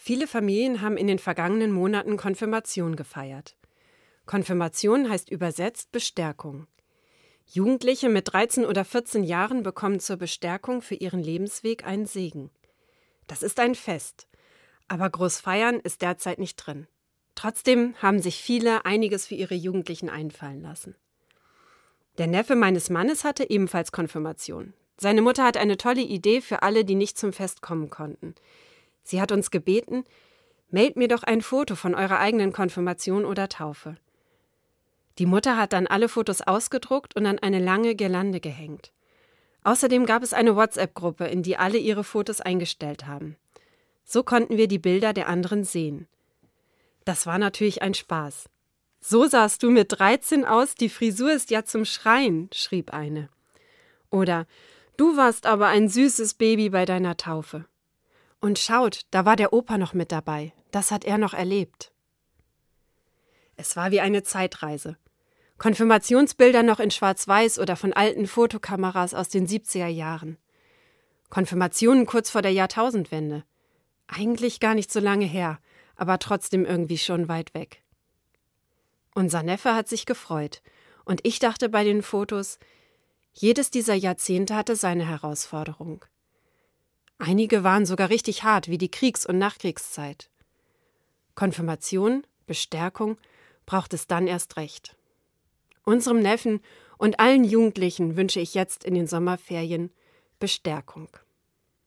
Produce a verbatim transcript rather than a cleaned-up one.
Viele Familien haben in den vergangenen Monaten Konfirmation gefeiert. Konfirmation heißt übersetzt Bestärkung. Jugendliche mit dreizehn oder vierzehn Jahren bekommen zur Bestärkung für ihren Lebensweg einen Segen. Das ist ein Fest, aber groß feiern ist derzeit nicht drin. Trotzdem haben sich viele einiges für ihre Jugendlichen einfallen lassen. Der Neffe meines Mannes hatte ebenfalls Konfirmation. Seine Mutter hat eine tolle Idee für alle, die nicht zum Fest kommen konnten. Sie hat uns gebeten, meldet mir doch ein Foto von eurer eigenen Konfirmation oder Taufe. Die Mutter hat dann alle Fotos ausgedruckt und an eine lange Girlande gehängt. Außerdem gab es eine WhatsApp-Gruppe, in die alle ihre Fotos eingestellt haben. So konnten wir die Bilder der anderen sehen. Das war natürlich ein Spaß. »So sahst du mit dreizehn aus, die Frisur ist ja zum Schreien«, schrieb eine. Oder »Du warst aber ein süßes Baby bei deiner Taufe.« Und schaut, da war der Opa noch mit dabei. Das hat er noch erlebt. Es war wie eine Zeitreise. Konfirmationsbilder noch in Schwarz-Weiß oder von alten Fotokameras aus den siebziger Jahren. Konfirmationen kurz vor der Jahrtausendwende. Eigentlich gar nicht so lange her, aber trotzdem irgendwie schon weit weg. Unser Neffe hat sich gefreut. Und ich dachte bei den Fotos, jedes dieser Jahrzehnte hatte seine Herausforderung. Einige waren sogar richtig hart, wie die Kriegs- und Nachkriegszeit. Konfirmation, Bestärkung braucht es dann erst recht. Unserem Neffen und allen Jugendlichen wünsche ich jetzt in den Sommerferien Bestärkung.